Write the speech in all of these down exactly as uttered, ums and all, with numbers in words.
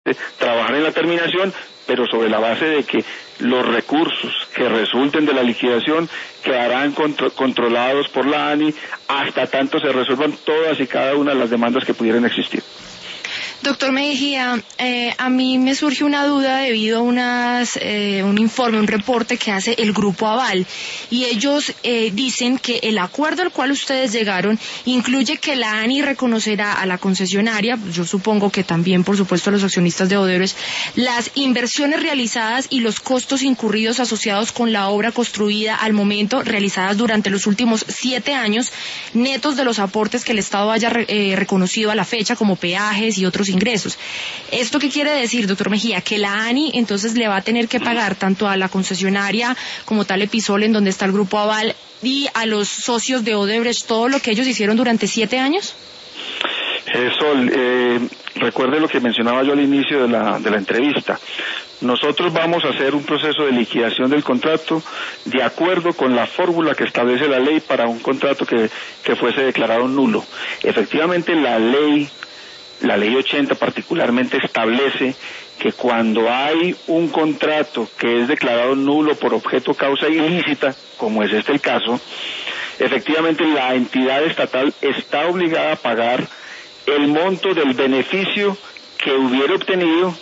trabajar en la terminación, pero sobre la base de que los recursos que resulten de la liquidación quedarán contro- controlados por la ANI hasta tanto se resuelvan todas y cada una de las demandas que pudieran existir. Doctor Mejía, eh, a mí me surge una duda debido a unas, eh, un informe, un reporte que hace el Grupo Aval, y ellos eh, dicen que el acuerdo al cual ustedes llegaron incluye que la ANI reconocerá a la concesionaria, yo supongo que también por supuesto a los accionistas de Odebrecht, las inversiones realizadas y los costos incurridos asociados con la obra construida al momento, realizadas durante los últimos siete años, netos de los aportes que el Estado haya eh, reconocido a la fecha como peajes y otros ingresos. ¿Esto qué quiere decir, doctor Mejía? Que la ANI entonces le va a tener que pagar tanto a la concesionaria como tal Episol, en donde está el Grupo Aval, y a los socios de Odebrecht todo lo que ellos hicieron durante siete años. Eh, Sol, eh, recuerde lo que mencionaba yo al inicio de la, de la entrevista. Nosotros vamos a hacer un proceso de liquidación del contrato de acuerdo con la fórmula que establece la ley para un contrato que, que fuese declarado nulo. Efectivamente, la ley La ley ochenta particularmente establece que cuando hay un contrato que es declarado nulo por objeto o causa ilícita, como es este el caso, efectivamente la entidad estatal está obligada a pagar el monto del beneficio que hubiera obtenido,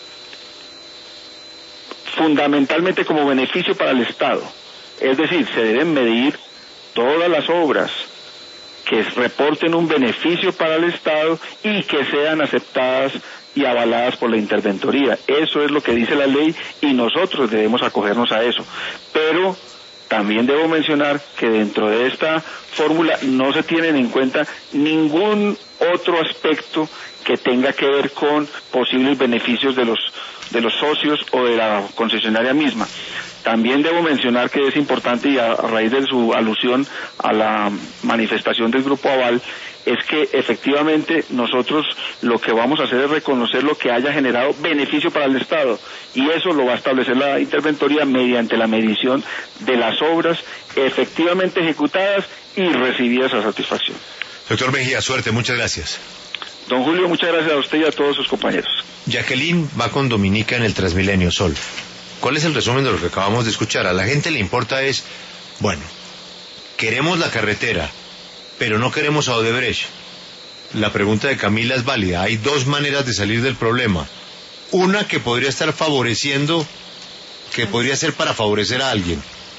fundamentalmente como beneficio para el Estado. Es decir, se deben medir todas las obras que reporten un beneficio para el Estado y que sean aceptadas y avaladas por la interventoría. Eso es lo que dice la ley y nosotros debemos acogernos a eso. Pero también debo mencionar que dentro de esta fórmula no se tienen en cuenta ningún otro aspecto que tenga que ver con posibles beneficios de los de los socios o de la concesionaria misma. También debo mencionar que es importante, y a, a raíz de su alusión a la manifestación del Grupo Aval, es que efectivamente nosotros lo que vamos a hacer es reconocer lo que haya generado beneficio para el Estado, y eso lo va a establecer la interventoría mediante la medición de las obras efectivamente ejecutadas y recibidas a satisfacción. Doctor Mejía, suerte, muchas gracias. Don Julio, muchas gracias a usted y a todos sus compañeros. Jacqueline va con Dominica en el Transmilenio, Sol. ¿Cuál es el resumen de lo que acabamos de escuchar? A la gente le importa es, bueno, queremos la carretera, pero no queremos a Odebrecht. La pregunta de Camila es válida. Hay dos maneras de salir del problema. Una que podría estar favoreciendo, que podría ser para favorecer a alguien.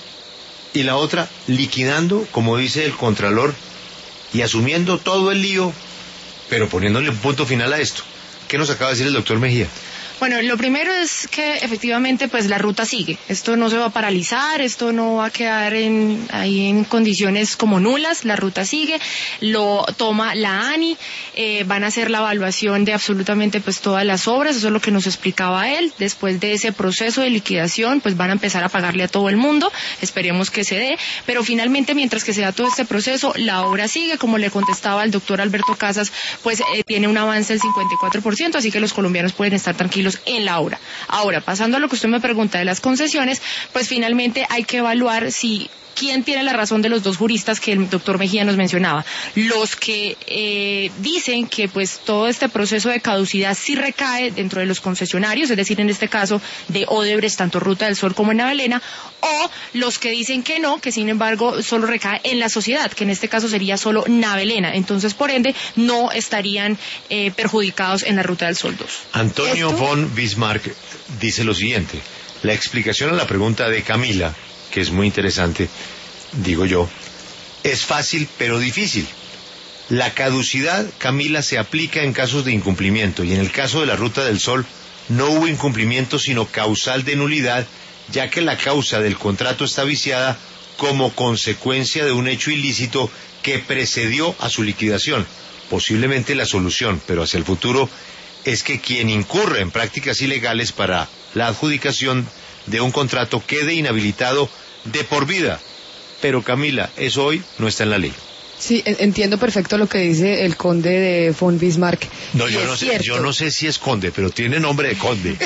Y la otra, liquidando, como dice el Contralor, y asumiendo todo el lío, pero poniéndole un punto final a esto. ¿Qué nos acaba de decir el doctor Mejía? Bueno, lo primero es que efectivamente pues la ruta sigue. Esto no se va a paralizar, esto no va a quedar en, ahí en condiciones como nulas, la ruta sigue, lo toma la ANI, eh, van a hacer la evaluación de absolutamente pues todas las obras, eso es lo que nos explicaba él. Después de ese proceso de liquidación pues van a empezar a pagarle a todo el mundo, esperemos que se dé, pero finalmente mientras que se da todo este proceso, la obra sigue, como le contestaba el doctor Alberto Casas, pues eh, tiene un avance del cincuenta y cuatro por ciento, así que los colombianos pueden estar tranquilos en la obra. Ahora, pasando a lo que usted me pregunta de las concesiones, pues finalmente hay que evaluar si quién tiene la razón de los dos juristas que el doctor Mejía nos mencionaba. Los que eh, dicen que pues todo este proceso de caducidad sí recae dentro de los concesionarios, es decir, en este caso de Odebrecht, tanto Ruta del Sol como en Navelena, o los que dicen que no, que sin embargo solo recae en la sociedad, que en este caso sería solo Navelena. Entonces, por ende, no estarían eh, perjudicados en la Ruta del Sol dos. Antonio ¿Esto? von Bismarck dice lo siguiente: la explicación a la pregunta de Camila, que es muy interesante, digo yo, es fácil pero difícil. La caducidad, Camila, se aplica en casos de incumplimiento, y en el caso de la Ruta del Sol no hubo incumplimiento sino causal de nulidad, ya que la causa del contrato está viciada como consecuencia de un hecho ilícito que precedió a su liquidación. Posiblemente la solución, pero hacia el futuro, es que quien incurre en prácticas ilegales para la adjudicación de un contrato quede inhabilitado de por vida. Pero Camila, eso hoy no está en la ley. Sí, entiendo perfecto lo que dice el conde de von Bismarck. No, yo no sé, yo no sé si es conde, pero tiene nombre de conde.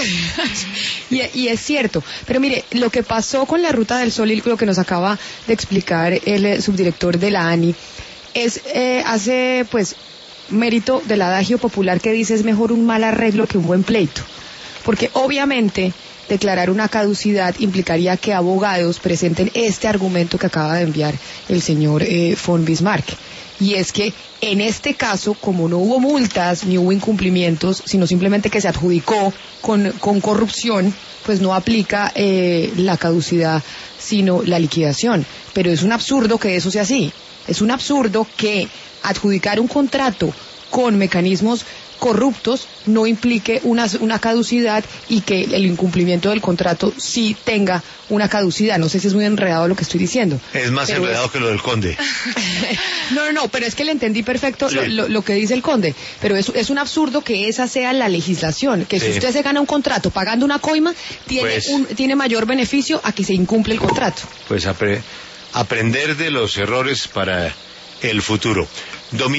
y, y es cierto. Pero mire, lo que pasó con la Ruta del Sol y lo que nos acaba de explicar el subdirector de la ANI es eh, hace pues mérito del adagio popular que dice es mejor un mal arreglo que un buen pleito. Porque obviamente declarar una caducidad implicaría que abogados presenten este argumento que acaba de enviar el señor eh, von Bismarck. Y es que en este caso, como no hubo multas ni hubo incumplimientos, sino simplemente que se adjudicó con, con corrupción, pues no aplica eh, la caducidad, sino la liquidación. Pero es un absurdo que eso sea así. Es un absurdo que adjudicar un contrato con mecanismos corruptos no implique una, una caducidad y que el incumplimiento del contrato sí tenga una caducidad. No sé si es muy enredado lo que estoy diciendo. Es más pero enredado es... que lo del conde. No, no, no, pero es que le entendí perfecto sí. lo, lo, lo que dice el conde. Pero es, es un absurdo que esa sea la legislación, que sí. Si usted se gana un contrato pagando una coima, tiene, pues, un, tiene mayor beneficio a que se incumple el contrato. Pues apre aprender de los errores para el futuro. Domin